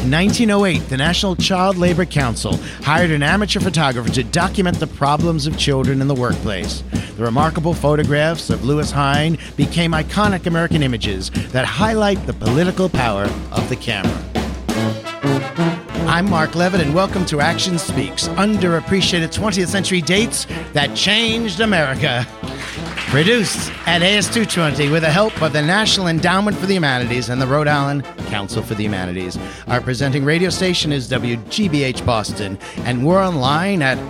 In 1908, the National Child Labor Council hired an amateur photographer to document the problems of children in the workplace. The remarkable photographs of Lewis Hine became iconic American images that highlight the political power of the camera. I'm Mark Levitt, and welcome to Action Speaks, underappreciated 20th century dates that changed America. Produced at AS220 with the help of the National Endowment for the Humanities and the Rhode Island Council for the Humanities. Our presenting radio station is WGBH Boston, and we're online at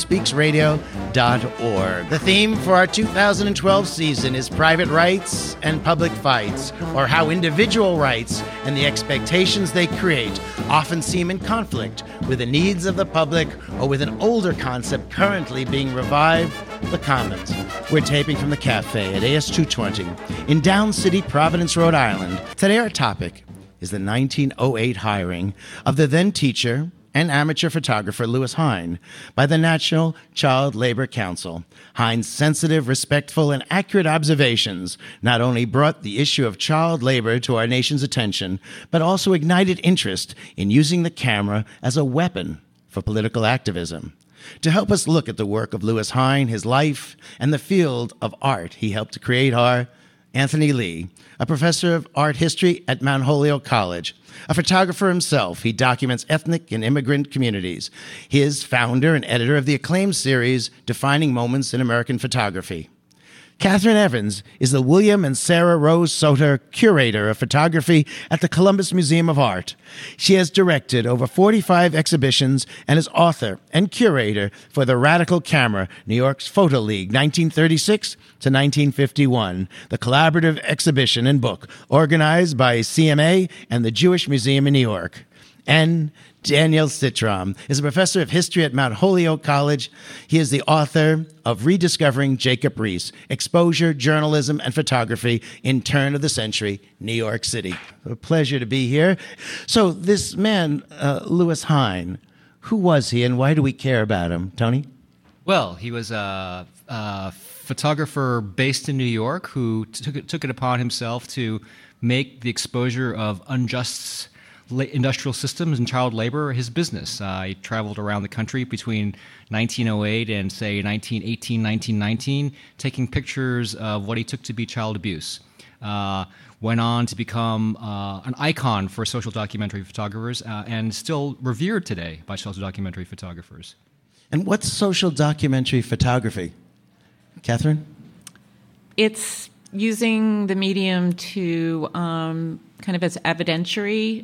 actionspeaksradio.org. The theme for our 2012 season is private rights and public fights, or how individual rights and the expectations they create often seem in conflict with the needs of the public, or with an older concept currently being revived, the Commons. We're taping from the cafe at AS220 in Down City, Providence, Rhode Island. Today our topic is the 1908 hiring of the then teacher and amateur photographer Lewis Hine by the National Child Labor Council. Hine's sensitive, respectful, and accurate observations not only brought the issue of child labor to our nation's attention, but also ignited interest in using the camera as a weapon for political activism. To help us look at the work of Lewis Hine, his life, and the field of art he helped to create are Anthony Lee, a professor of art history at Mount Holyoke College. A photographer himself, he documents ethnic and immigrant communities. He is founder and editor of the acclaimed series Defining Moments in American Photography. Catherine Evans is the William and Sarah Rose Soter Curator of Photography at the Columbus Museum of Art. She has directed over 45 exhibitions and is author and curator for the Radical Camera, New York's Photo League, 1936 to 1951, the collaborative exhibition and book organized by CMA and the Jewish Museum in New York. And Daniel Citrom is a professor of history at Mount Holyoke College. He is the author of Rediscovering Jacob Riis, Exposure, Journalism, and Photography in Turn of the Century, New York City. A pleasure to be here. So this man, Lewis Hine, who was he and why do we care about him? Tony? Well, he was a photographer based in New York who took it upon himself to make the exposure of unjust industrial systems and child labor his business. He traveled around the country between 1908 and, say, 1918, 1919, taking pictures of what he took to be child abuse. Went on to become an icon for social documentary photographers and still revered today by social documentary photographers. And what's social documentary photography? Catherine? It's using the medium to kind of as evidentiary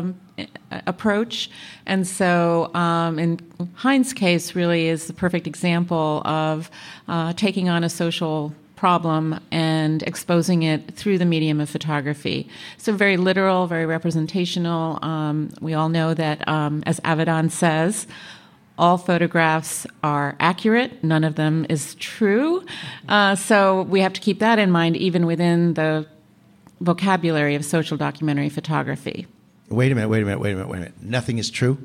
approach. And so in Hine's case really is the perfect example of taking on a social problem and exposing it through the medium of photography. So very literal, very representational. We all know that, as Avedon says, all photographs are accurate. None of them is true. So we have to keep that in mind even within the vocabulary of social documentary photography. Wait a minute. Nothing is true?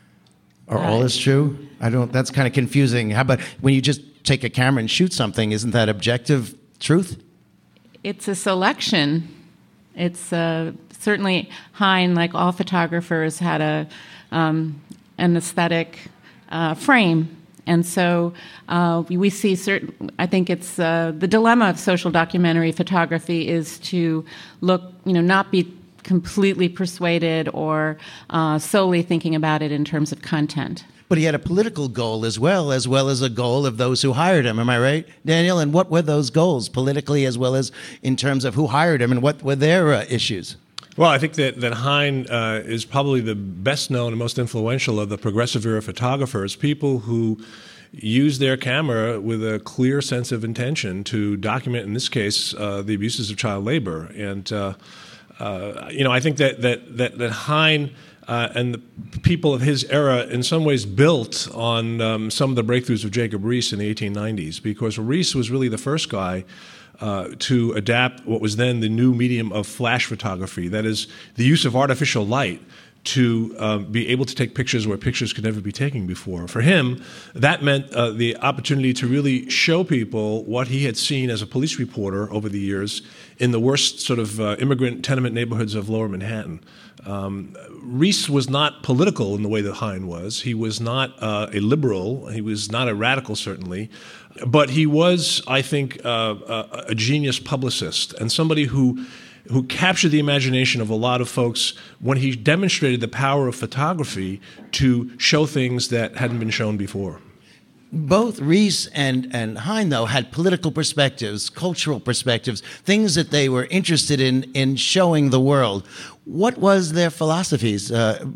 Or all is true? That's kind of confusing. How about when you just take a camera and shoot something, isn't that objective truth? It's a selection. It's certainly Hine, like all photographers, had an aesthetic frame. And so we see I think it's the dilemma of social documentary photography is to look, not be completely persuaded or solely thinking about it in terms of content. But he had a political goal as well as a goal of those who hired him. Am I right, Daniel? And what were those goals politically as well as in terms of who hired him and what were their issues? Well, I think that Hine is probably the best known and most influential of the progressive era photographers, people who use their camera with a clear sense of intention to document, in this case, the abuses of child labor. And I think that Hine and the people of his era in some ways built on some of the breakthroughs of Jacob Riis in the 1890s, because Riis was really the first guy to adapt what was then the new medium of flash photography, that is, the use of artificial light to be able to take pictures where pictures could never be taken before. For him, that meant the opportunity to really show people what he had seen as a police reporter over the years in the worst sort of immigrant tenement neighborhoods of Lower Manhattan. Reese was not political in the way that Hine was. He was not a liberal. He was not a radical, certainly. But he was, I think, a genius publicist and somebody who captured the imagination of a lot of folks when he demonstrated the power of photography to show things that hadn't been shown before. Both Reese and Hine, though, had political perspectives, cultural perspectives, things that they were interested in showing the world. What was their philosophies?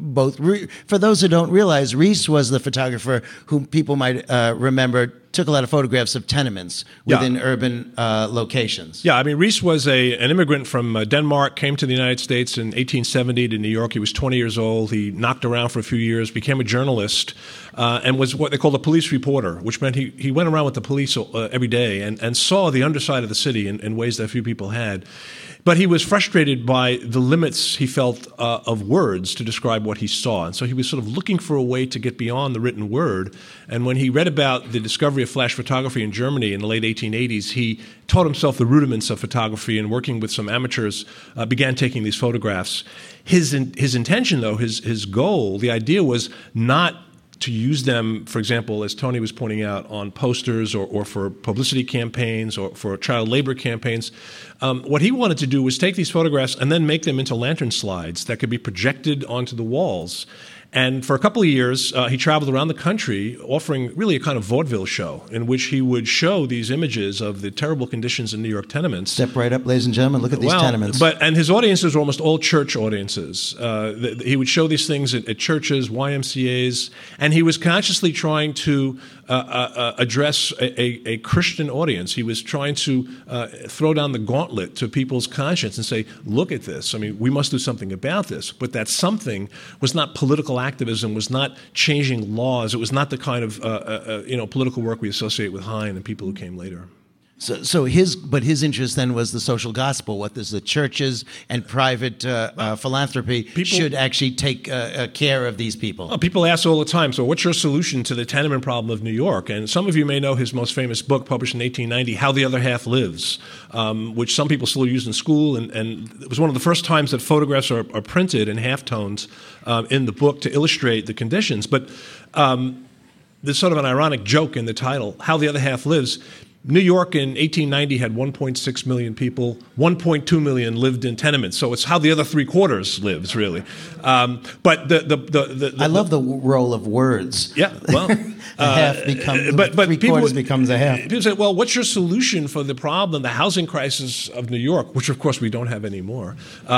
For those who don't realize, Reese was the photographer who people might remember took a lot of photographs of tenements within urban locations. Yeah, I mean, Reese was an immigrant from Denmark, came to the United States in 1870 to New York. He was 20 years old. He knocked around for a few years, became a journalist, and was what they called a police reporter, which meant he went around with the police every day and saw the underside of the city in ways that few people had. But he was frustrated by the limits he felt of words to describe what he saw. And so he was sort of looking for a way to get beyond the written word. And when he read about the discovery of flash photography in Germany in the late 1880s, he taught himself the rudiments of photography and working with some amateurs, began taking these photographs. His intention, though, his goal, the idea was not to use them, for example, as Tony was pointing out, on posters or for publicity campaigns or for child labor campaigns. What he wanted to do was take these photographs and then make them into lantern slides that could be projected onto the walls. And for a couple of years, he traveled around the country offering really a kind of vaudeville show in which he would show these images of the terrible conditions in New York tenements. Step right up, ladies and gentlemen. Look at these tenements. And his audiences were almost all church audiences. He would show these things at churches, YMCAs, and he was consciously trying to address a Christian audience. He was trying to throw down the gauntlet to people's conscience and say, look at this. I mean, we must do something about this. But that something was not political activism, was not changing laws. It was not the kind of political work we associate with Hine and people who came later. So his interest then was the social gospel. What is the churches and private philanthropy should actually take care of these people. Well, people ask all the time, so what's your solution to the tenement problem of New York? And some of you may know his most famous book, published in 1890, How the Other Half Lives, which some people still use in school. And it was one of the first times that photographs are printed in halftones in the book to illustrate the conditions. But there's sort of an ironic joke in the title, How the Other Half Lives. New York in 1890 had 1.6 million people. 1.2 million lived in tenements. So it's how the other three-quarters lives, really. But I love the role of words. Yeah, well, half becomes three-quarters becomes a half. People say, well, what's your solution for the problem, the housing crisis of New York, which of course we don't have anymore?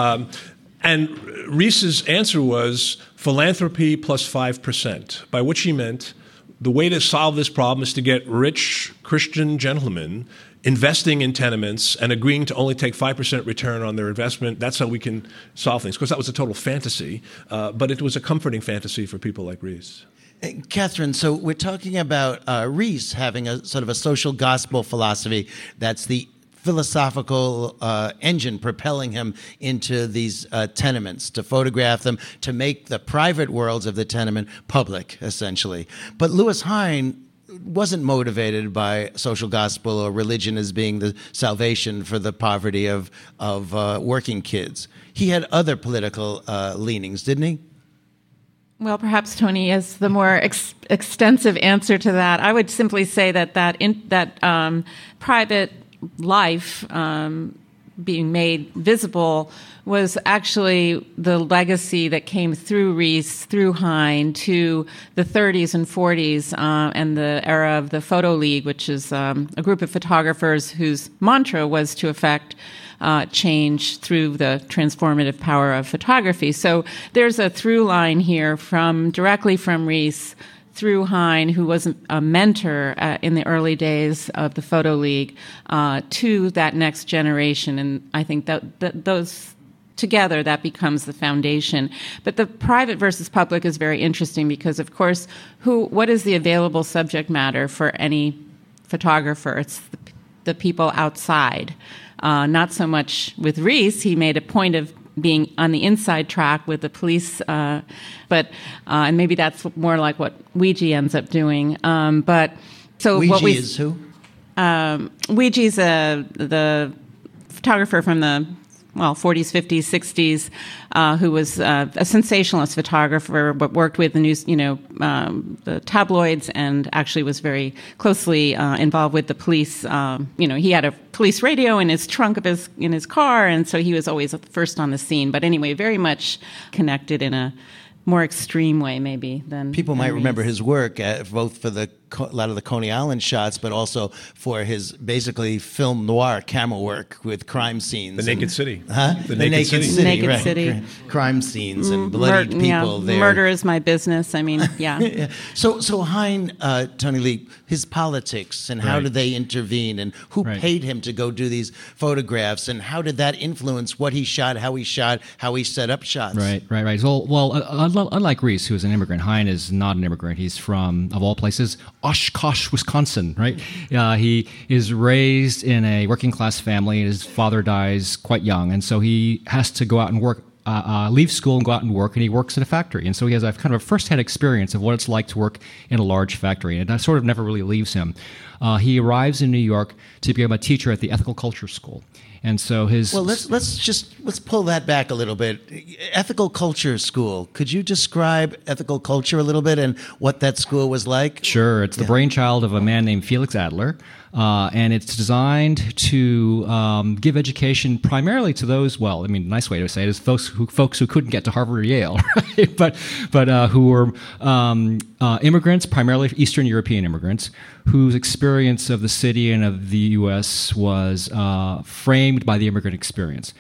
And Reese's answer was philanthropy plus 5%, by which he meant the way to solve this problem is to get rich Christian gentlemen investing in tenements and agreeing to only take 5% return on their investment. That's how we can solve things. Of course, that was a total fantasy, but it was a comforting fantasy for people like Reese. Catherine, so we're talking about Reese having a sort of a social gospel philosophy. That's the philosophical engine propelling him into these tenements, to photograph them, to make the private worlds of the tenement public, essentially. But Louis Hine wasn't motivated by social gospel or religion as being the salvation for the poverty of working kids. He had other political leanings, didn't he? Well, perhaps Tony has the more extensive answer to that. I would simply say that private life being made visible was actually the legacy that came through Reese, through Hine, to the 30s and 40s and the era of the Photo League, which is a group of photographers whose mantra was to effect change through the transformative power of photography. So there's a through line here directly from Reese through Hine, who was a mentor in the early days of the Photo League, to that next generation. And I think that those together, that becomes the foundation. But the private versus public is very interesting because, of course, what is the available subject matter for any photographer? It's the people outside. Not so much with Reese. He made a point of being on the inside track with the police, and maybe that's more like what Ouija ends up doing. Ouija is who? Ouija's the photographer from the 40s, 50s, 60s, who was a sensationalist photographer, but worked with the news, the tabloids, and actually was very closely involved with the police. He had a police radio in his trunk of in his car, and so he was always first on the scene. But anyway, very much connected in a more extreme way, maybe, than people might remember his work, both for a lot of the Coney Island shots, but also for his basically film noir camera work with crime scenes. The Naked City. Huh? The Naked City. Naked right. City. Crime scenes and bloodied people there. Murder is my business. I mean, yeah. Yeah. So Hein, Tony Lee, his politics and how did they intervene, and who paid him to go do these photographs, and how did that influence what he shot, how he set up shots? Right. Well, unlike Reese, who is an immigrant, Hein is not an immigrant. He's from, of all places, Oshkosh, Wisconsin, right? He is raised in a working class family, and his father dies quite young, and so he has to go out and work, leave school and go out and work, and he works in a factory. And so he has a kind of a first-hand experience of what it's like to work in a large factory, and that sort of never really leaves him. He arrives in New York to become a teacher at the Ethical Culture School. And so let's pull that back a little bit. Ethical Culture School. Could you describe ethical culture a little bit and what that school was like? Sure. It's the brainchild of a man named Felix Adler, and it's designed to give education primarily to those. Well, I mean, a nice way to say it is folks who couldn't get to Harvard or Yale, right? but who were immigrants, primarily Eastern European immigrants, whose experience of the city and of the U.S. was framed by the immigrant experience.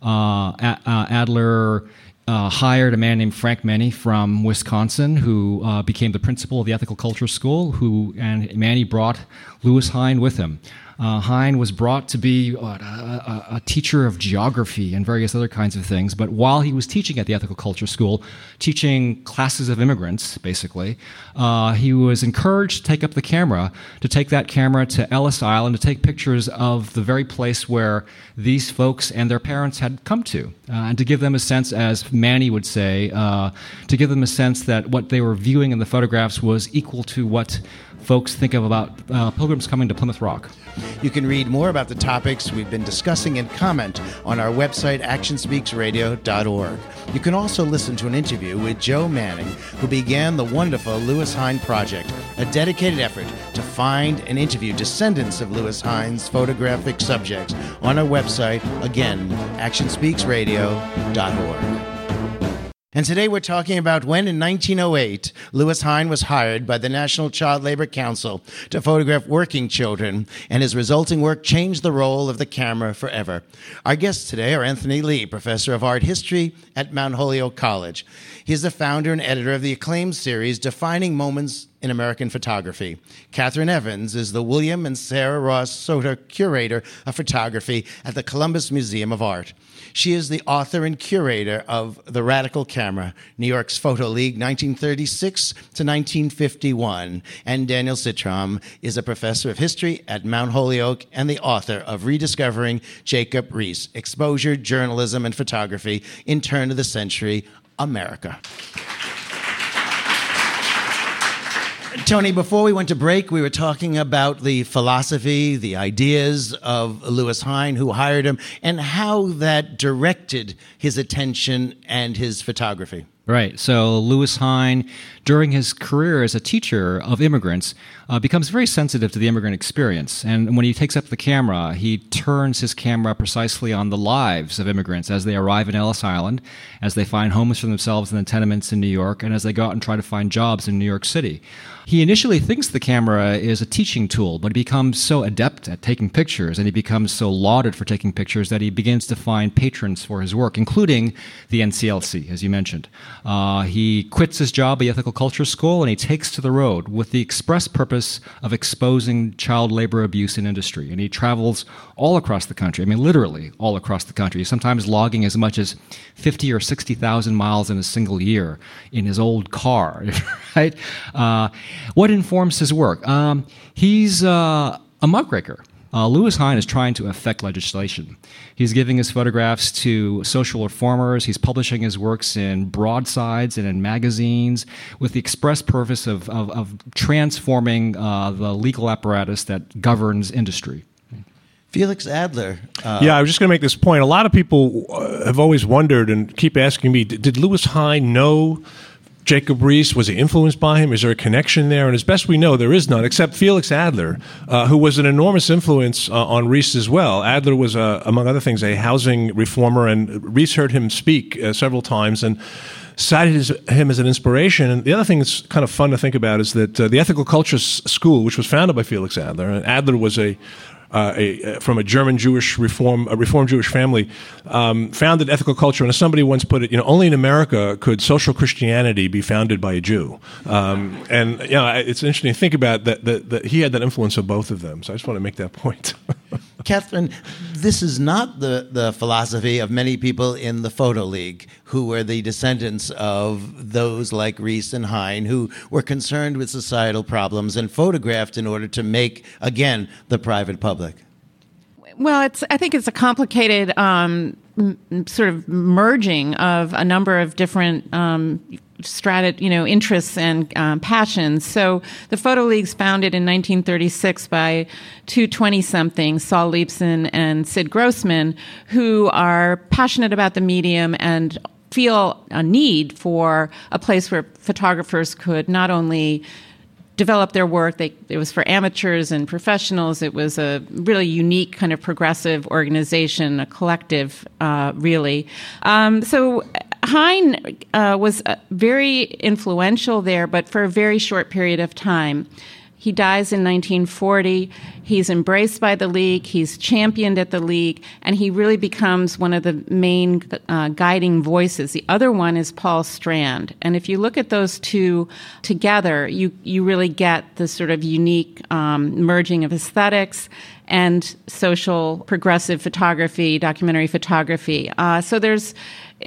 Adler hired a man named Frank Manny from Wisconsin, who became the principal of the Ethical Culture School, and Manny brought Louis Hein with him. Hein was brought to be a teacher of geography and various other kinds of things, but while he was teaching at the Ethical Culture School, teaching classes of immigrants, basically, he was encouraged to take up the camera, to take that camera to Ellis Island, to take pictures of the very place where these folks and their parents had come to, and to give them a sense, as Manny would say, to give them a sense that what they were viewing in the photographs was equal to what folks think of about pilgrims coming to Plymouth Rock. You can read more about the topics we've been discussing and comment on our website, actionspeaksradio.org. You can also listen to an interview with Joe Manning, who began the wonderful Louis Hein Project, a dedicated effort to find and interview descendants of Louis Hein's photographic subjects, on our website, again, actionspeaksradio.org. And today we're talking about when, in 1908, Louis Hein was hired by the National Child Labor Council to photograph working children, and his resulting work changed the role of the camera forever. Our guests today are Anthony Lee, professor of art history at Mount Holyoke College. He is the founder and editor of the acclaimed series Defining Moments in American Photography. Catherine Evans is the William and Sarah Ross Soter Curator of Photography at the Columbus Museum of Art. She is the author and curator of The Radical Camera, New York's Photo League 1936 to 1951. And Daniel Citrom is a professor of history at Mount Holyoke and the author of Rediscovering Jacob Riis, Exposure, Journalism, and Photography in Turn of the Century America. Tony, before we went to break, we were talking about the philosophy, the ideas of Louis Hein, who hired him, and how that directed his attention and his photography. Right. So Louis Hein, during his career as a teacher of immigrants, becomes very sensitive to the immigrant experience. And when he takes up the camera, he turns his camera precisely on the lives of immigrants as they arrive in Ellis Island, as they find homes for themselves in the tenements in New York, and as they go out and try to find jobs in New York City. He initially thinks the camera is a teaching tool, but he becomes so adept at taking pictures, and he becomes so lauded for taking pictures, that he begins to find patrons for his work, including the NCLC, as you mentioned. He quits his job at the Ethical Culture School, and he takes to the road with the express purpose of exposing child labor abuse in industry. And he travels all across the country, I mean literally all across the country, sometimes logging as much as 50 or 60,000 miles in a single year in his old car, right? What informs his work? He's a muckraker. Louis Hine is trying to affect legislation. He's giving his photographs to social reformers. He's publishing his works in broadsides and in magazines with the express purpose of transforming the legal apparatus that governs industry. Felix Adler. Yeah, I was just going to make this point. A lot of people have always wondered and keep asking me, did Louis Hine know Jacob Riis? Was he influenced by him? Is there a connection there? And as best we know, there is none, except Felix Adler, who was an enormous influence on Riis as well. Adler was, among other things, a housing reformer, and Riis heard him speak several times and cited him as an inspiration. And the other thing that's kind of fun to think about is that the Ethical Culture School, which was founded by Felix Adler, and Adler was from a German Jewish Reformed Jewish family, founded Ethical Culture. And as somebody once put it, only in America could social Christianity be founded by a Jew. And it's interesting to think about that he had that influence of both of them. So I just want to make that point. Catherine, this is not the philosophy of many people in the Photo League, who were the descendants of those like Riis and Hine, who were concerned with societal problems and photographed in order to make, again, the private public. Well, I think it's a complicated sort of merging of a number of different interests and passions. So the Photo League's founded in 1936 by two 20-somethings, Saul Leibson and Sid Grossman, who are passionate about the medium and feel a need for a place where photographers could not only develop their work. It was for amateurs and professionals. It was a really unique kind of progressive organization, a collective, really. So Hine was very influential there, but for a very short period of time. He dies in 1940. He's embraced by the League. He's championed at the League, and he really becomes one of the main guiding voices. The other one is Paul Strand. And if you look at those two together, you really get the sort of unique merging of aesthetics and social progressive photography, documentary photography. So there's,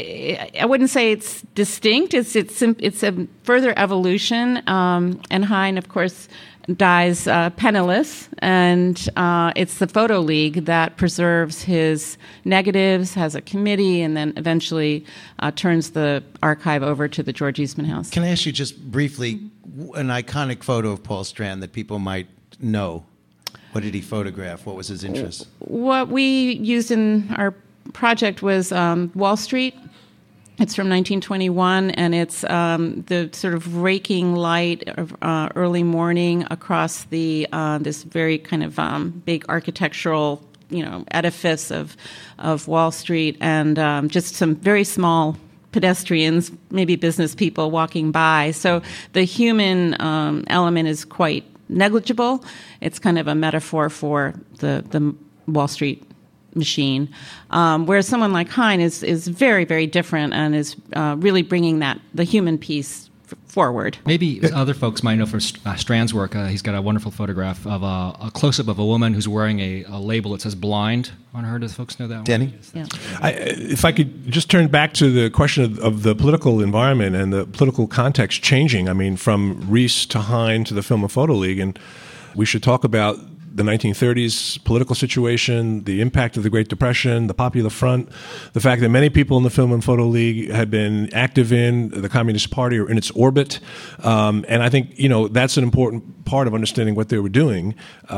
I wouldn't say it's distinct. It's a further evolution. And Hine, of course, dies penniless, and it's the Photo League that preserves his negatives, has a committee, and then eventually turns the archive over to the George Eastman House. Can I ask you just briefly an iconic photo of Paul Strand that people might know? What did he photograph? What was his interest? What we used in our project was Wall Street. It's from 1921, and it's the sort of raking light of early morning across the this very kind of big architectural, edifice of Wall Street, and just some very small pedestrians, maybe business people walking by. So the human element is quite negligible. It's kind of a metaphor for the Wall Street machine, whereas someone like Hine is very, very different and is really bringing the human piece forward. Maybe other folks might know from Strand's work, he's got a wonderful photograph of a close-up of a woman who's wearing a label that says blind on her. Does folks know that one? Denny? Yeah. If I could just turn back to the question of the political environment and the political context changing, I mean, from Riis to Hine to the Film and Photo League, and we should talk about the 1930s political situation, the impact of the Great Depression, the Popular Front, the fact that many people in the Film and Photo League had been active in the Communist Party or in its orbit. And I think, that's an important part of understanding what they were doing.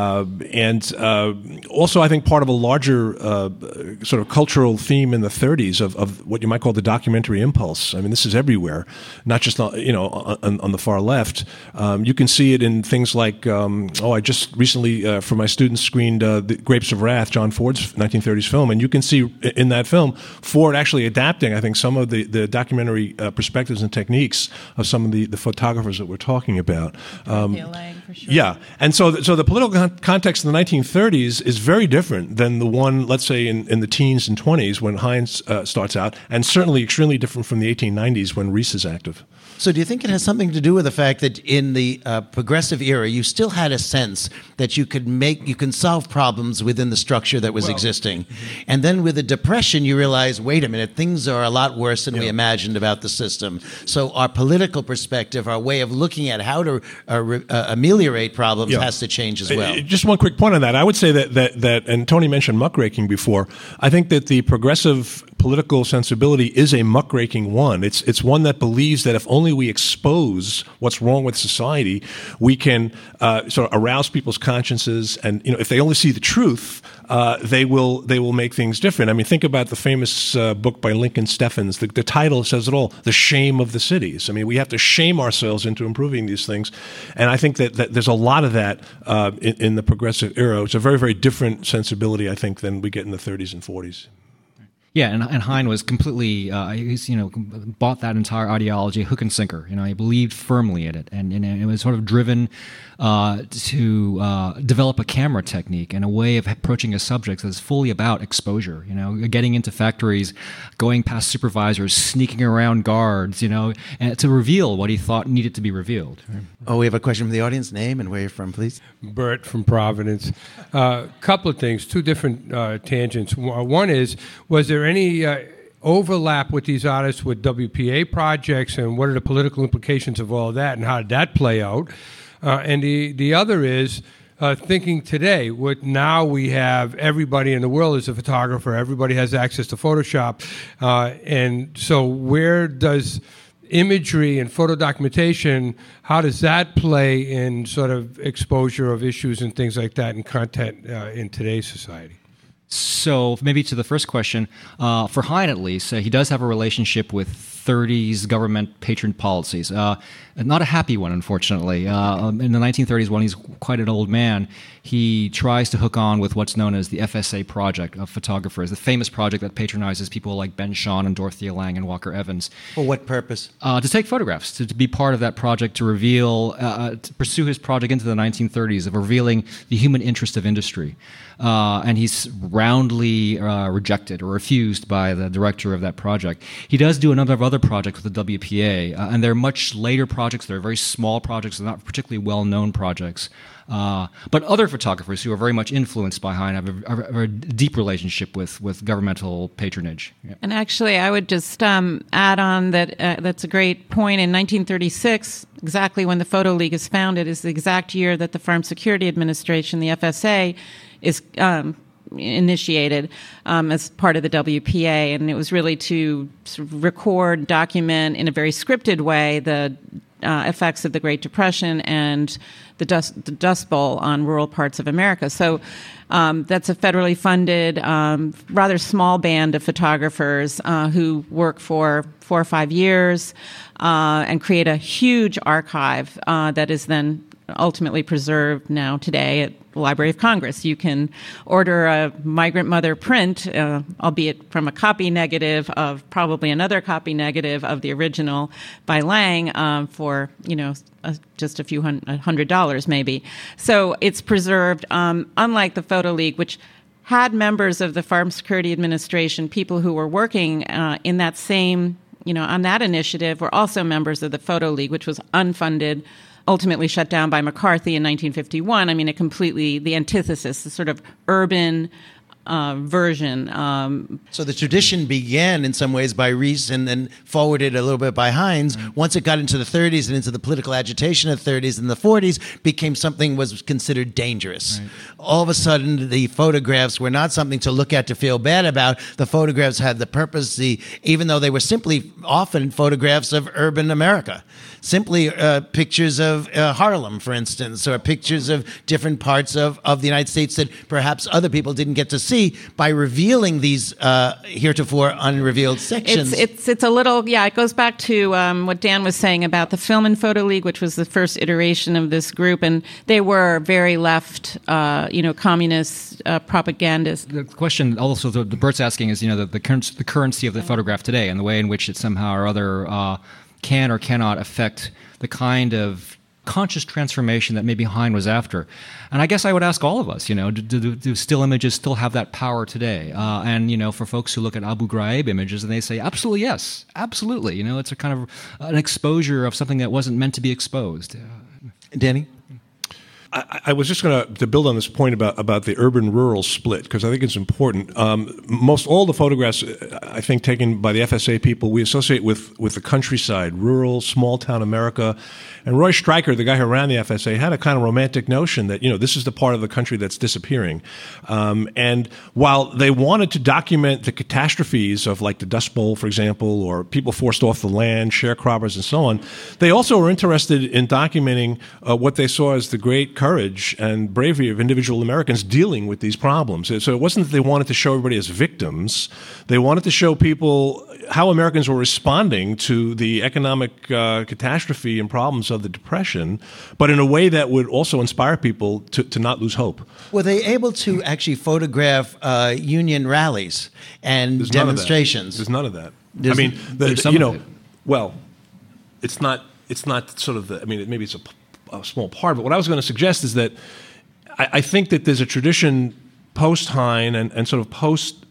And also, I think part of a larger sort of cultural theme in the 30s of what you might call the documentary impulse. I mean, this is everywhere, not just, on the far left. You can see it in things like, I just recently, for my students, screened The Grapes of Wrath, John Ford's 1930s film, and you can see in that film Ford actually adapting, I think, some of the documentary perspectives and techniques of some of the photographers that we're talking about. For sure. Yeah, and so the political context in the 1930s is very different than the one, let's say, in the teens and 20s when Hine starts out, and certainly extremely different from the 1890s when Riis is active. So do you think it has something to do with the fact that in the progressive era, you still had a sense that you can solve problems within the structure that was existing? And then with the Depression, you realize, wait a minute, things are a lot worse than we imagined about the system. So our political perspective, our way of looking at how to ameliorate ameliorate problems has to change as well. Just one quick point on that. I would say that and Tony mentioned muckraking before. I think that the progressive political sensibility is a muckraking one. It's one that believes that if only we expose what's wrong with society, we can sort of arouse people's consciences, and if they only see the truth, they will make things different. I mean, think about the famous book by Lincoln Steffens. The title says it all: "The Shame of the Cities." I mean, we have to shame ourselves into improving these things, and I think that there's a lot of that in the progressive era. It's a very, very different sensibility, I think, than we get in the 30s and 40s. Yeah, and Hein was completely, bought that entire ideology hook and sinker. He believed firmly in it, and it was sort of driven to develop a camera technique and a way of approaching a subject that's fully about exposure. Getting into factories, going past supervisors, sneaking around guards. And to reveal what he thought needed to be revealed. Oh, we have a question from the audience. Name and where you're from, please. Bert from Providence. Couple of things, two different tangents. One is, was there any overlap with these artists with WPA projects, and what are the political implications of all of that, and how did that play out? And the other is thinking today, now we have everybody in the world is a photographer, everybody has access to Photoshop, and so where does imagery and photo documentation, how does that play in sort of exposure of issues and things like that and content in today's society? So maybe to the first question, for Hein at least, he does have a relationship with 30s government patron policies. Not a happy one, unfortunately. In the 1930s, when he's quite an old man, he tries to hook on with what's known as the FSA project of photographers, the famous project that patronizes people like Ben Shahn and Dorothea Lange and Walker Evans. For what purpose? To take photographs, to be part of that project, to reveal, to pursue his project into the 1930s of revealing the human interest of industry. And he's roundly rejected or refused by the director of that project. He does do a number of other projects with the WPA, and they're much later projects. They're very small projects. They're not particularly well-known projects. But other photographers who are very much influenced by Hein have a deep relationship with governmental patronage. Yeah. And actually, I would just add on that that's a great point. In 1936, exactly when the Photo League is founded, is the exact year that the Farm Security Administration, the FSA, is initiated as part of the WPA, and it was really to sort of record, document in a very scripted way the effects of the Great Depression and the Dust Bowl on rural parts of America. So that's a federally funded, rather small band of photographers who work for 4 or 5 years and create a huge archive that is then ultimately preserved now today at the Library of Congress. You can order a Migrant Mother print, albeit from a copy negative of probably another copy negative of the original by Lange for, just a few $100 maybe. So it's preserved, unlike the Photo League, which had members of the Farm Security Administration, people who were working in that same, on that initiative, were also members of the Photo League, which was unfunded, ultimately shut down by McCarthy in 1951. I mean, the antithesis, the sort of urban version. So the tradition began in some ways by Rees and then forwarded a little bit by Hines. Once it got into the 30s and into the political agitation of the 30s and the 40s, became something was considered dangerous. Right. All of a sudden, the photographs were not something to look at to feel bad about. The photographs had the purpose, even though they were simply often photographs of urban America. Simply pictures of Harlem, for instance, or pictures of different parts of the United States that perhaps other people didn't get to see. By revealing these heretofore unrevealed sections. It's a little, it goes back to what Dan was saying about the Film and Photo League, which was the first iteration of this group, and they were very left, communist propagandists. The question also the Bert's asking is, the currency of the photograph today and the way in which it somehow or other can or cannot affect the kind of conscious transformation that maybe Hein was after. And I guess I would ask all of us, do still images still have that power today? And, for folks who look at Abu Ghraib images and they say, absolutely yes, absolutely. It's a kind of an exposure of something that wasn't meant to be exposed. Danny? I was just going to build on this point about the urban-rural split, because I think it's important. Most all the photographs, I think, taken by the FSA people, we associate with the countryside, rural, small-town America. And Roy Stryker, the guy who ran the FSA, had a kind of romantic notion that, this is the part of the country that's disappearing. And while they wanted to document the catastrophes of, like, the Dust Bowl, for example, or people forced off the land, sharecroppers, and so on, they also were interested in documenting what they saw as the great courage and bravery of individual Americans dealing with these problems. So it wasn't that they wanted to show everybody as victims. They wanted to show people how Americans were responding to the economic catastrophe and problems of the Depression, but in a way that would also inspire people to not lose hope. Were they able to actually photograph union rallies and demonstrations? There's none of that. There's well, it's not sort of the, maybe it's a small part, but what I was going to suggest is that I think that there's a tradition post-Hine and sort of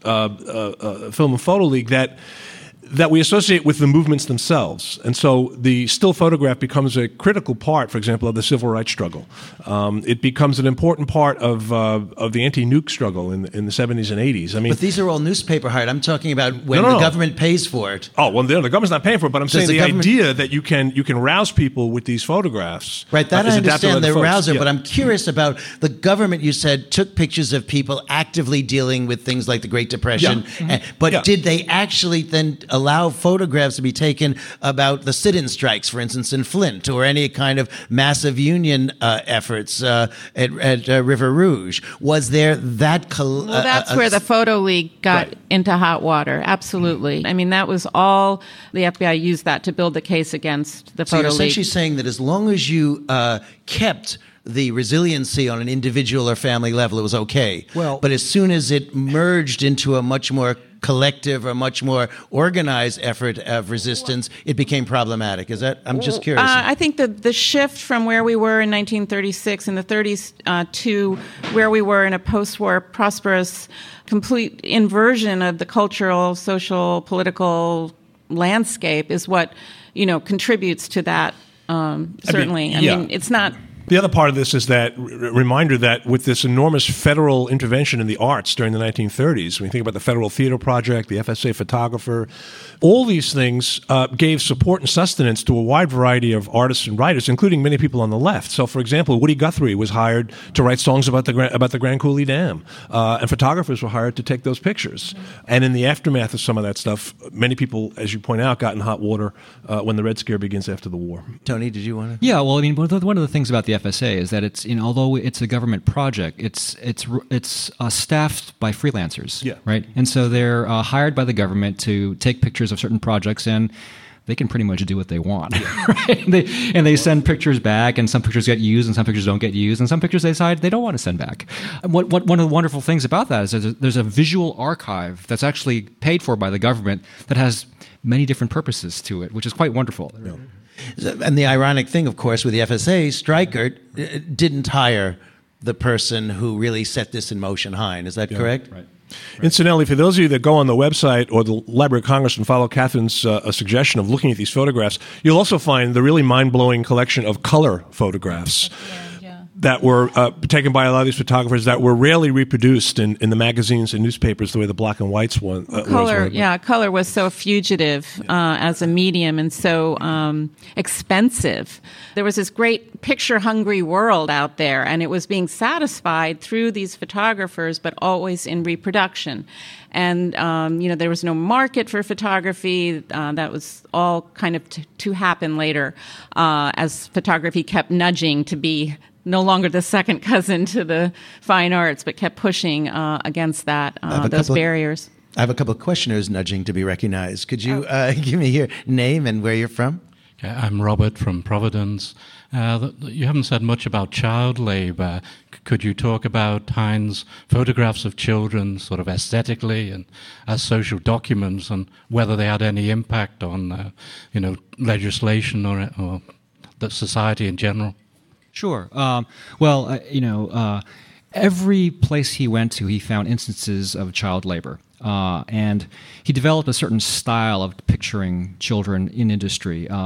post-Film and Photo League that we associate with the movements themselves. And so the still photograph becomes a critical part, for example, of the civil rights struggle. It becomes an important part of the anti-nuke struggle in the 70s and 80s. But these are all newspaper hired. I'm talking about when the government pays for it. Oh, well, the government's not paying for it, but I'm saying the idea that you can rouse people with these photographs. Right, that I understand the rouser, but I'm curious about the government, you said, took pictures of people actively dealing with things like the Great Depression. Yeah. But did they actually then allow photographs to be taken about the sit-in strikes, for instance, in Flint, or any kind of massive union efforts at River Rouge? Was there that... Well, that's where the Photo League got into hot water. Absolutely. That was all... The FBI used that to build the case against the Photo League. So you're essentially saying that as long as you kept the resiliency on an individual or family level, it was okay. But as soon as it merged into a much more collective or much more organized effort of resistance, it became problematic. Is that? I'm just curious. I think the shift from where we were in 1936 in the 30s to where we were in a post-war prosperous, complete inversion of the cultural, social, political landscape is what contributes to that. Certainly, it's not. The other part of this is that reminder that with this enormous federal intervention in the arts during the 1930s, when you think about the Federal Theater Project, the FSA photographer, all these things gave support and sustenance to a wide variety of artists and writers, including many people on the left. So, for example, Woody Guthrie was hired to write songs about the Grand Coulee Dam, and photographers were hired to take those pictures. And in the aftermath of some of that stuff, many people, as you point out, got in hot water when the Red Scare begins after the war. Tony, did you want to? Yeah, well, one of the things about the FSA is that it's although it's a government project, it's staffed by freelancers, right? And so they're hired by the government to take pictures of certain projects, and they can pretty much do what they want, right? And they send pictures back, and some pictures get used, and some pictures don't get used, and some pictures they decide they don't want to send back. One of the wonderful things about that is there's a visual archive that's actually paid for by the government that has many different purposes to it, which is quite wonderful. Yeah. And the ironic thing, of course, with the FSA, Stryker didn't hire the person who really set this in motion, Hine. Is that correct? Right. Incidentally, for those of you that go on the website or the Library of Congress and follow Catherine's suggestion of looking at these photographs, you'll also find the really mind-blowing collection of color photographs that were taken by a lot of these photographers that were rarely reproduced in the magazines and newspapers the way the black and whites one color was. Color was so fugitive as a medium and so expensive. There was this great picture-hungry world out there, and it was being satisfied through these photographers, but always in reproduction. And, there was no market for photography. That was all kind of to happen later as photography kept nudging to be no longer the second cousin to the fine arts, but kept pushing against those barriers. I have a couple of questioners nudging to be recognized. Could you give me your name and where you're from? Okay, I'm Robert from Providence. You haven't said much about child labor. Could you talk about Hine's photographs of children sort of aesthetically and as social documents, and whether they had any impact on, legislation or the society in general? Sure. Every place he went to, he found instances of child labor. And he developed a certain style of picturing children in industry.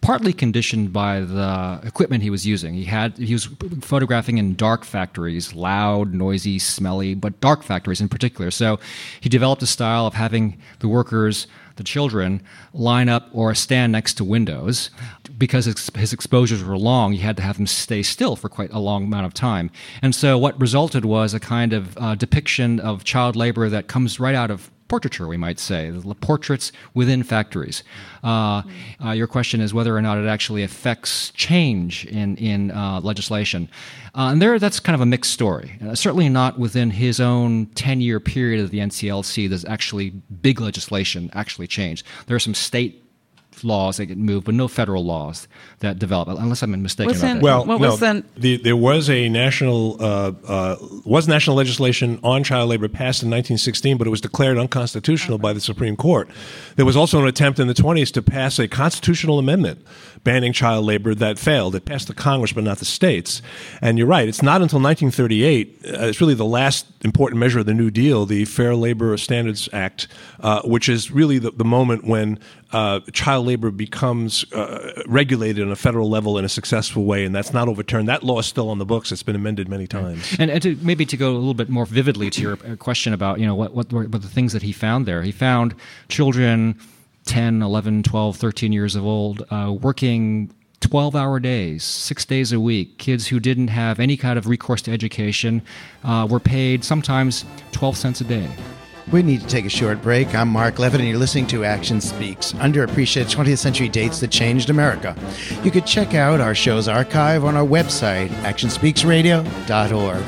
partly conditioned by the equipment he was using. He was photographing in dark factories, loud, noisy, smelly, but dark factories in particular. So he developed a style of having the workers, the children, line up or stand next to windows. Because his exposures were long, he had to have them stay still for quite a long amount of time. And so what resulted was a kind of depiction of child labor that comes right out of portraiture, we might say, the portraits within factories. Your question is whether or not it actually affects change in legislation. And that's kind of a mixed story. Certainly not within his own 10-year period of the NCLC does actually big legislation actually change. There are some state laws that get moved, but no federal laws that develop, unless I'm mistaken about that. Well, there was a national legislation on child labor passed in 1916, but it was declared unconstitutional by the Supreme Court. There was also an attempt in the 1920s to pass a constitutional amendment banning child labor that failed. It passed the Congress, but not the states. And you're right, it's not until 1938, it's really the last important measure of the New Deal, the Fair Labor Standards Act, which is really the moment when child labor becomes regulated on a federal level in a successful way, and that's not overturned. That law is still on the books. It's been amended many times. And to go a little bit more vividly to your question about what were the things that he found there. He found children 10, 11, 12, 13 years old working 12-hour days, 6 days a week. Kids who didn't have any kind of recourse to education were paid sometimes 12 cents a day. We need to take a short break. I'm Mark Levitt, and you're listening to Action Speaks, underappreciated 20th century dates that changed America. You could check out our show's archive on our website, actionspeaksradio.org.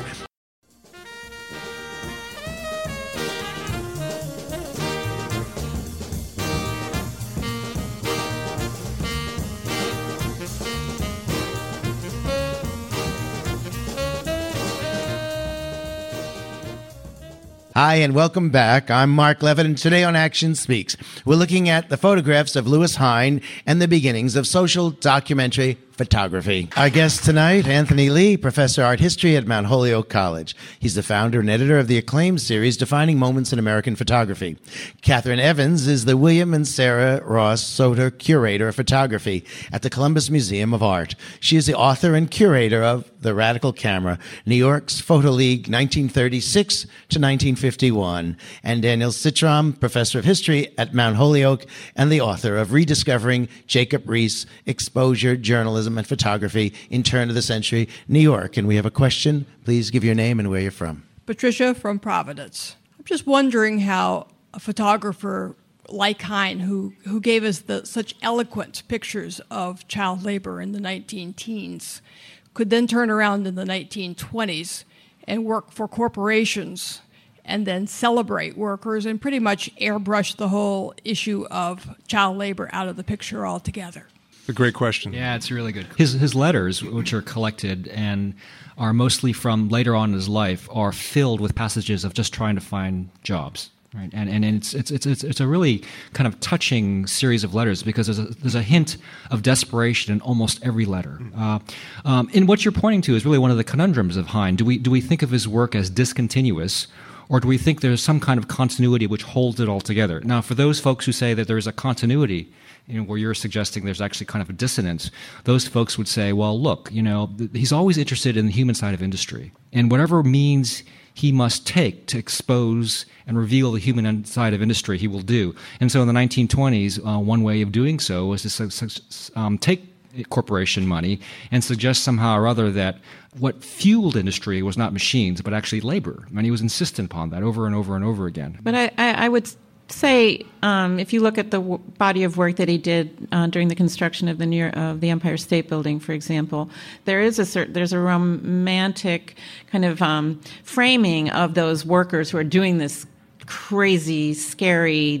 Hi, and welcome back. I'm Mark Levitt, and today on Action Speaks, we're looking at the photographs of Louis Hine and the beginnings of social documentary photography. Our guest tonight, Anthony Lee, professor of art history at Mount Holyoke College. He's the founder and editor of the acclaimed series Defining Moments in American Photography. Catherine Evans is the William and Sarah Ross Soter Curator of Photography at the Columbus Museum of Art. She is the author and curator of The Radical Camera, New York's Photo League 1936 to 1951. And Daniel Citram, professor of history at Mount Holyoke and the author of Rediscovering Jacob Riis, Exposure, Journalism, and Photography in Turn of the Century, New York. And we have a question. Please give your name and where you're from. Patricia from Providence. I'm just wondering how a photographer like Hine, who gave us such eloquent pictures of child labor in the 19-teens, could then turn around in the 1920s and work for corporations and then celebrate workers and pretty much airbrush the whole issue of child labor out of the picture altogether. A great question. Yeah, it's really good. His letters, which are collected and are mostly from later on in his life, are filled with passages of just trying to find jobs. Right, and it's a really kind of touching series of letters because there's a hint of desperation in almost every letter. And what you're pointing to is really one of the conundrums of Hine. Do we think of his work as discontinuous, or do we think there's some kind of continuity which holds it all together? Now, for those folks who say that there's a continuity, where you're suggesting there's actually kind of a dissonance, those folks would say, well, look, he's always interested in the human side of industry, and whatever means he must take to expose and reveal the human side of industry, he will do. And so in the 1920s, one way of doing so was to take corporation money and suggest somehow or other that what fueled industry was not machines, but actually labor. And he was insistent upon that over and over and over again. But I would say, if you look at the body of work that he did during the construction of the Empire State Building, for example, there's a romantic kind of framing of those workers who are doing this crazy, scary,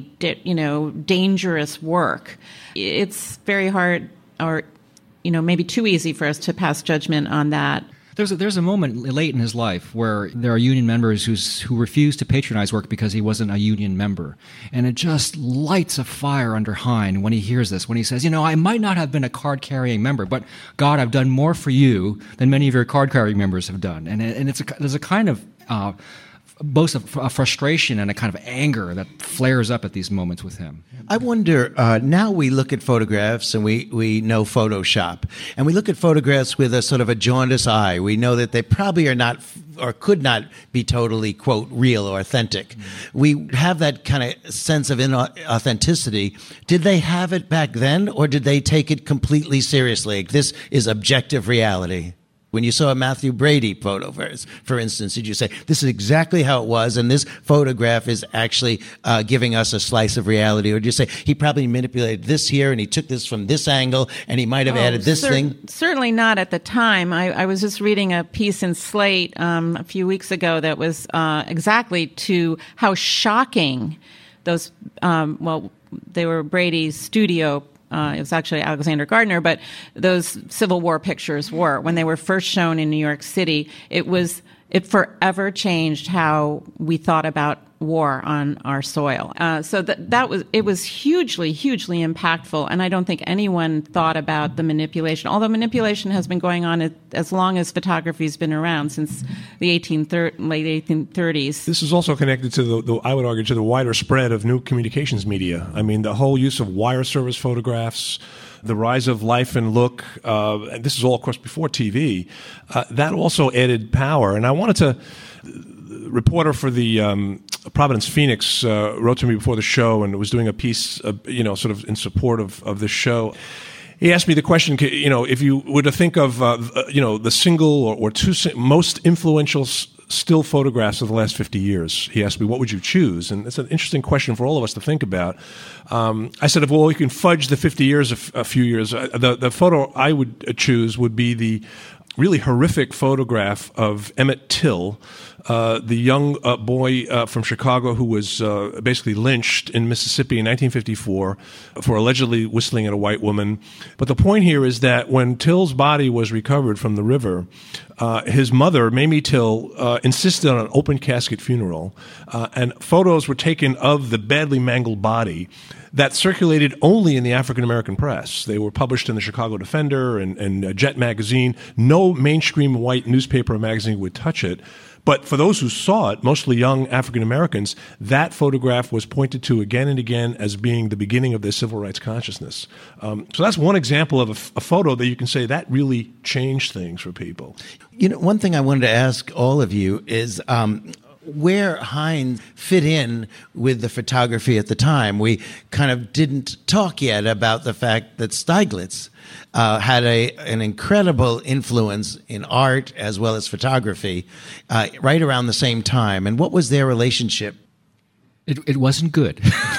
dangerous work. It's very hard, or maybe too easy for us to pass judgment on that. There's a moment late in his life where there are union members who refuse to patronize work because he wasn't a union member. And it just lights a fire under Hine when he hears this, when he says, I might not have been a card-carrying member, but God, I've done more for you than many of your card-carrying members have done. And there's a kind of both a frustration and a kind of anger that flares up at these moments with him. I wonder, now we look at photographs and we know Photoshop, and we look at photographs with a sort of a jaundiced eye. We know that they probably are not or could not be totally, quote, real or authentic. Mm-hmm. We have that kind of sense of inauthenticity. Did they have it back then, or did they take it completely seriously? This is objective reality. When you saw a Matthew Brady photo, for instance, did you say, this is exactly how it was, and this photograph is actually giving us a slice of reality? Or did you say, he probably manipulated this here, and he took this from this angle, and he might have added this thing? Certainly not at the time. I was just reading a piece in Slate a few weeks ago that was exactly to how shocking those, they were Brady's studio it was actually Alexander Gardner, but those Civil War pictures were. When they were first shown in New York City, it forever changed how we thought about war on our soil. So it was hugely, hugely impactfful, and I don't think anyone thought about the manipulation, although manipulation has been going on as long as photography's been around, since the late 1830s. This is also connected to I would argue, to the wider spread of new communications media. I mean, the whole use of wire service photographs, the rise of Life and Look, and this is all, of course, before TV, that also added power. And I wanted to, the reporter for the Providence Phoenix wrote to me before the show and was doing a piece, sort of in support of this show. He asked me the question, if you were to think of, the single or two most influential still photographs of the last 50 years, he asked me, what would you choose? And it's an interesting question for all of us to think about. I said, well, you can fudge the 50 years a few years. The photo I would choose would be the really horrific photograph of Emmett Till, the young boy from Chicago who was basically lynched in Mississippi in 1954 for allegedly whistling at a white woman. But the point here is that when Till's body was recovered from the river, his mother, Mamie Till, insisted on an open casket funeral, and photos were taken of the badly mangled body that circulated only in the African-American press. They were published in the Chicago Defender and Jet magazine. No mainstream white newspaper or magazine would touch it. But for those who saw it, mostly young African-Americans, that photograph was pointed to again and again as being the beginning of their civil rights consciousness. So that's one example of a photo that you can say that really changed things for people. One thing I wanted to ask all of you is where Hines fit in with the photography at the time. We kind of didn't talk yet about the fact that Stieglitz had an incredible influence in art as well as photography right around the same time. And what was their relationship? It wasn't good.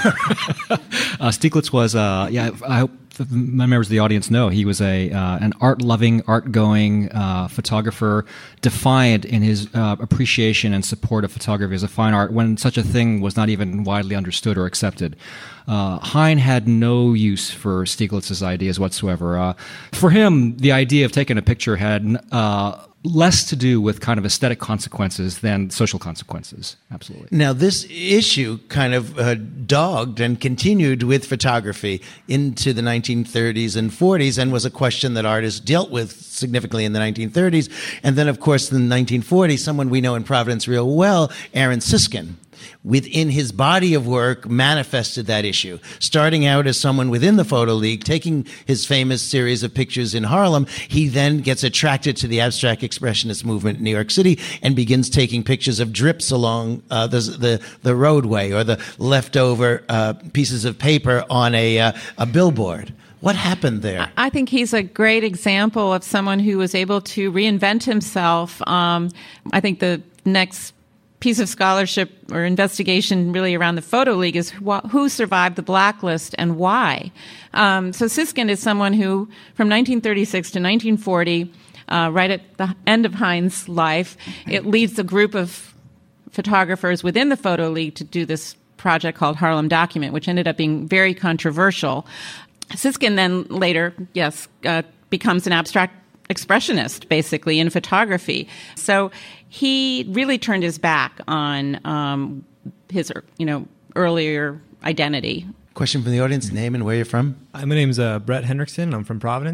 Stieglitz was, I hope my members of the audience know, he was an art-loving, art-going photographer, defiant in his appreciation and support of photography as a fine art when such a thing was not even widely understood or accepted. Hine had no use for Stieglitz's ideas whatsoever. For him, the idea of taking a picture had less to do with kind of aesthetic consequences than social consequences. Absolutely. Now, this issue kind of dogged and continued with photography into the 1930s and 40s, and was a question that artists dealt with significantly in the 1930s. And then, of course, in the 1940s, someone we know in Providence real well, Aaron Siskind, within his body of work, manifested that issue. Starting out as someone within the Photo League, taking his famous series of pictures in Harlem, he then gets attracted to the abstract expressionist movement in New York City and begins taking pictures of drips along the roadway or the leftover pieces of paper on a billboard. What happened there? I think he's a great example of someone who was able to reinvent himself. I think the next piece of scholarship or investigation really around the Photo League is who survived the blacklist and why. So Siskind is someone who, from 1936 to 1940, right at the end of Hines' life, it leads a group of photographers within the Photo League to do this project called Harlem Document, which ended up being very controversial. Siskind then later, becomes an abstract expressionist, basically, in photography. So he really turned his back on his, earlier identity. Question from the audience, name and where you're from? My name's Brett Hendrickson. I'm from Providence.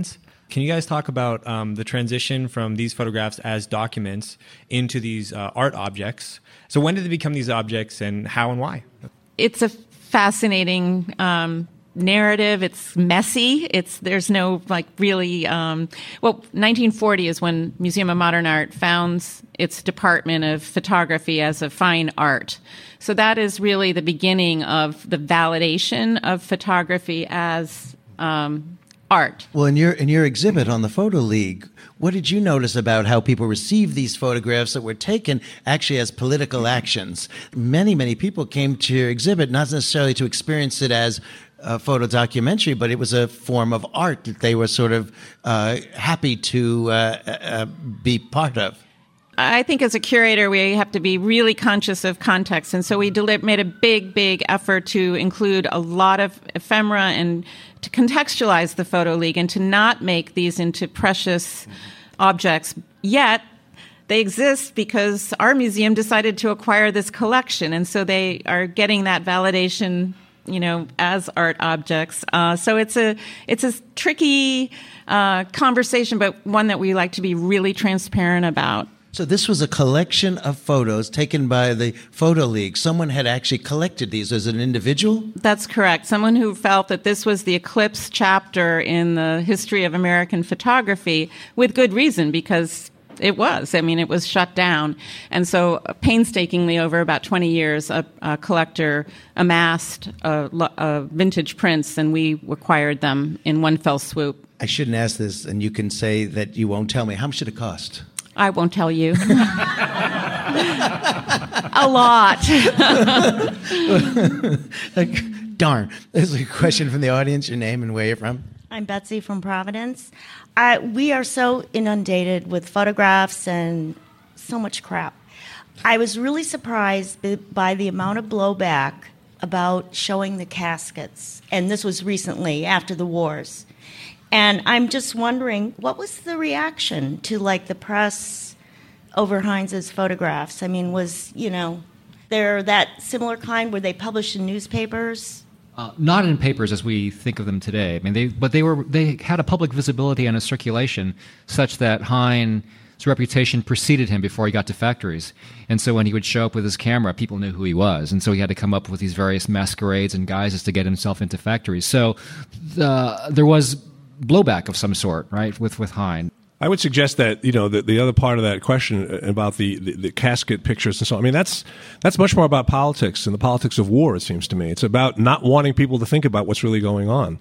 Can you guys talk about the transition from these photographs as documents into these art objects? So when did they become these objects, and how and why? It's a fascinating narrative. It's messy. There's no really. 1940 is when Museum of Modern Art founds its department of photography as a fine art. So that is really the beginning of the validation of photography as art. Well, in your exhibit on the Photo League, what did you notice about how people receive these photographs that were taken actually as political actions? Many, many people came to your exhibit not necessarily to experience it as a photo documentary, but it was a form of art that they were sort of happy to be part of. I think as a curator, we have to be really conscious of context. And so we made a big effort to include a lot of ephemera and to contextualize the Photo League and to not make these into precious objects. Yet they exist because our museum decided to acquire this collection. And so they are getting that validation, as art objects. So it's a tricky conversation, but one that we like to be really transparent about. So this was a collection of photos taken by the Photo League. Someone had actually collected these as an individual? That's correct. Someone who felt that this was the eclipse chapter in the history of American photography, with good reason, because it was. It was shut down. And so painstakingly over about 20 years, a collector amassed vintage prints, and we acquired them in one fell swoop. I shouldn't ask this, and you can say that you won't tell me. How much did it cost? I won't tell you. A lot. Darn. There's a question from the audience. Your name and where you're from. I'm Betsy from Providence. We are so inundated with photographs and so much crap. I was really surprised by the amount of blowback about showing the caskets. And this was recently, after the wars. And I'm just wondering, what was the reaction to, the press over Hines's photographs? Was, they're that similar kind where they published in newspapers? Not in papers as we think of them today. They had a public visibility and a circulation such that Hines' reputation preceded him before he got to factories. And so when he would show up with his camera, people knew who he was. And so he had to come up with these various masquerades and guises to get himself into factories. So there was blowback of some sort, right, with Hines. I would suggest that the other part of that question about the casket pictures and so on. That's much more about politics and the politics of war. It seems to me it's about not wanting people to think about what's really going on.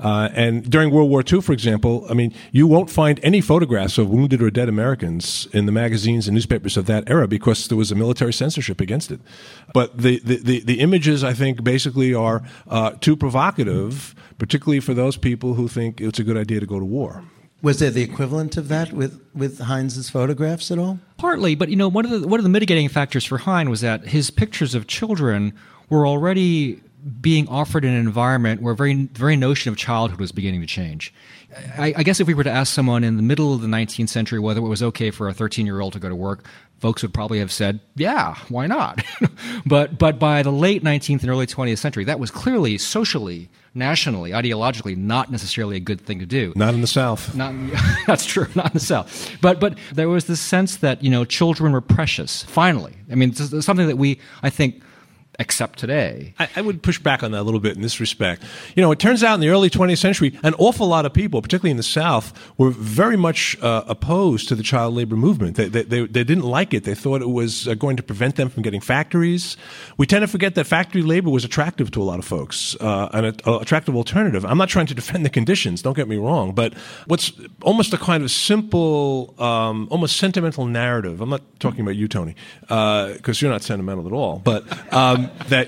And during World War II, for example, you won't find any photographs of wounded or dead Americans in the magazines and newspapers of that era because there was a military censorship against it. But the images, I think, basically are too provocative, particularly for those people who think it's a good idea to go to war. Was there the equivalent of that with Hines's photographs at all? Partly, but one of the mitigating factors for Hines was that his pictures of children were already being offered in an environment where very very notion of childhood was beginning to change. I guess if we were to ask someone in the middle of the 19th century whether it was okay for a 13-year-old to go to work, folks would probably have said, yeah, why not? But by the late 19th and early 20th century, that was clearly socially, nationally, ideologically not necessarily a good thing to do. Not in the South. That's true, not in the South. But there was this sense that, children were precious, finally. It's something that we, I think, accept today. I would push back on that a little bit in this respect. It turns out in the early 20th century, an awful lot of people, particularly in the South, were very much opposed to the child labor movement. They didn't like it. They thought it was going to prevent them from getting factories. We tend to forget that factory labor was attractive to a lot of folks, an attractive alternative. I'm not trying to defend the conditions, don't get me wrong, but what's almost a kind of simple, almost sentimental narrative. I'm not talking about you, Tony, because you're not sentimental at all, but that,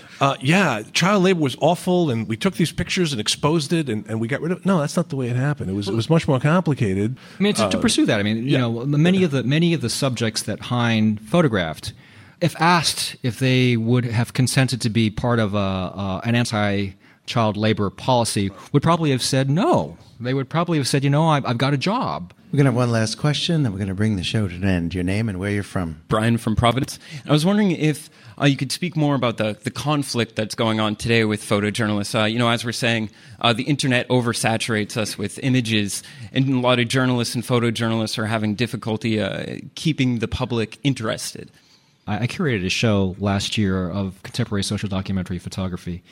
child labor was awful, and we took these pictures and exposed it, and we got rid of it. No, that's not the way it happened. It was much more complicated. To pursue that, many of the subjects that Hines photographed, if asked if they would have consented to be part of an anti-child labor policy, would probably have said no. They would probably have said, I've got a job. We're going to have one last question, then we're going to bring the show to an end. Your name and where you're from. Brian from Providence. I was wondering if you could speak more about the conflict that's going on today with photojournalists. As we're saying, the internet oversaturates us with images, and a lot of journalists and photojournalists are having difficulty keeping the public interested. I curated a show last year of contemporary social documentary photography.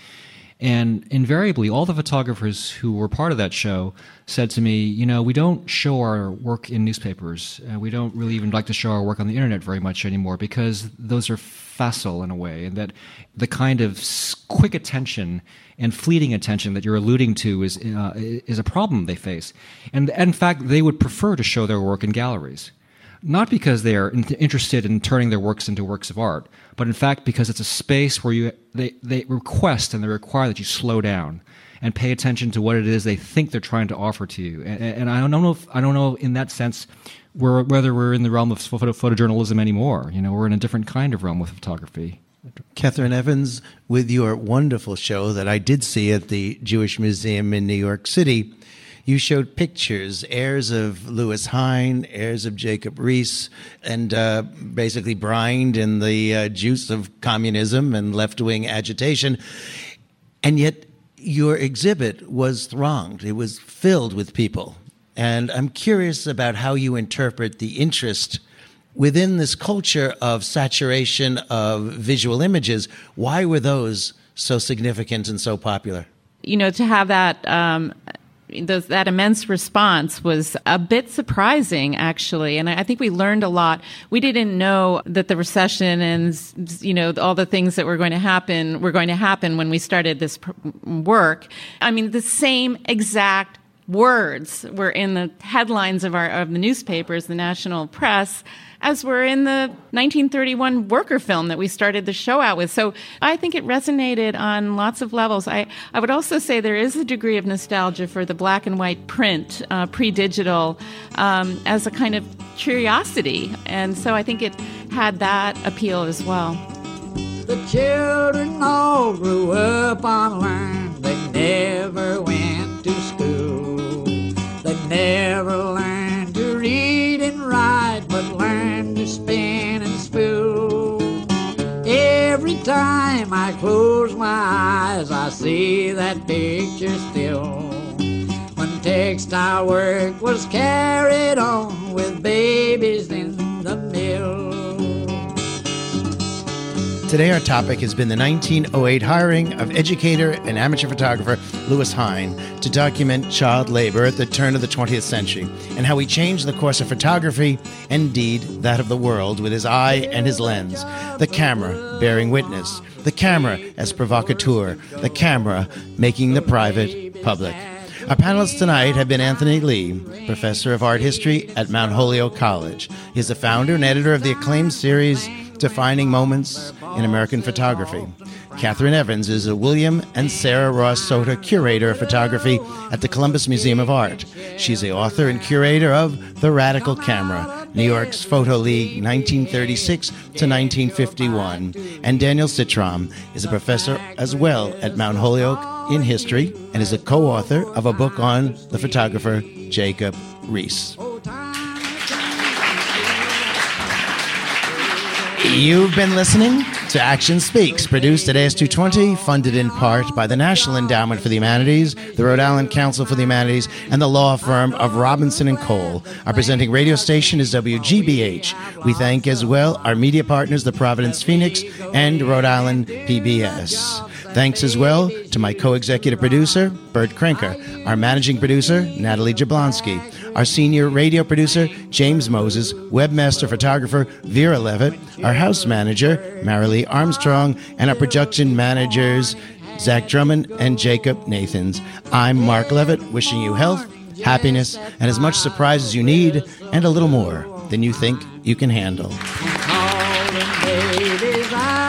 And invariably, all the photographers who were part of that show said to me, we don't show our work in newspapers. We don't really even like to show our work on the internet very much anymore because those are facile in a way, and that the kind of quick attention and fleeting attention that you're alluding to is a problem they face. And in fact, they would prefer to show their work in galleries. Not because they are interested in turning their works into works of art, but in fact because it's a space where they request and they require that you slow down and pay attention to what it is they think they're trying to offer to you. And I don't know in that sense whether we're in the realm of photojournalism anymore. We're in a different kind of realm with photography. Katherine Evans, with your wonderful show that I did see at the Jewish Museum in New York City, you showed pictures, heirs of Louis Hine, heirs of Jacob Riis, and basically brined in the juice of communism and left-wing agitation. And yet your exhibit was thronged. It was filled with people. And I'm curious about how you interpret the interest within this culture of saturation of visual images. Why were those so significant and so popular? To have that that immense response was a bit surprising, actually. And I think we learned a lot. We didn't know that the recession and, all the things that were going to happen when we started this work. I mean, the same exact words were in the headlines of the newspapers, the national press, as were in the 1931 worker film that we started the show out with. So I think it resonated on lots of levels. I would also say there is a degree of nostalgia for the black and white print, pre-digital, as a kind of curiosity. And so I think it had that appeal as well. The children all grew up online. They never went to school. They never learned to read and write, but learned to spin and spool. Every time I close my eyes, I see that picture still. When textile work was carried on with babies in the mill. Today our topic has been the 1908 hiring of educator and amateur photographer Louis Hine to document child labor at the turn of the 20th century and how he changed the course of photography, and indeed that of the world, with his eye and his lens. The camera bearing witness, the camera as provocateur, the camera making the private public. Our panelists tonight have been Anthony Lee, professor of art history at Mount Holyoke College. He is the founder and editor of the acclaimed series Defining Moments in American Photography. Katherine Evans is a William and Sarah Ross Sota Curator of Photography at the Columbus Museum of Art. She's the author and curator of The Radical Camera, New York's Photo League 1936 to 1951. And Daniel Citrom is a professor as well at Mount Holyoke in history and is a co-author of a book on the photographer Jacob Riis. You've been listening to Action Speaks, produced at AS220, funded in part by the National Endowment for the Humanities, the Rhode Island Council for the Humanities, and the law firm of Robinson & Cole. Our presenting radio station is WGBH. We thank as well our media partners, the Providence Phoenix and Rhode Island PBS. Thanks as well to my co-executive producer, Bert Krenker, our managing producer, Natalie Jablonski, our senior radio producer, James Moses, webmaster photographer, Vera Levitt, our house manager, Marilee Armstrong, and our production managers, Zach Drummond and Jacob Nathans. I'm Mark Levitt, wishing you health, happiness, and as much surprise as you need, and a little more than you think you can handle. All the babies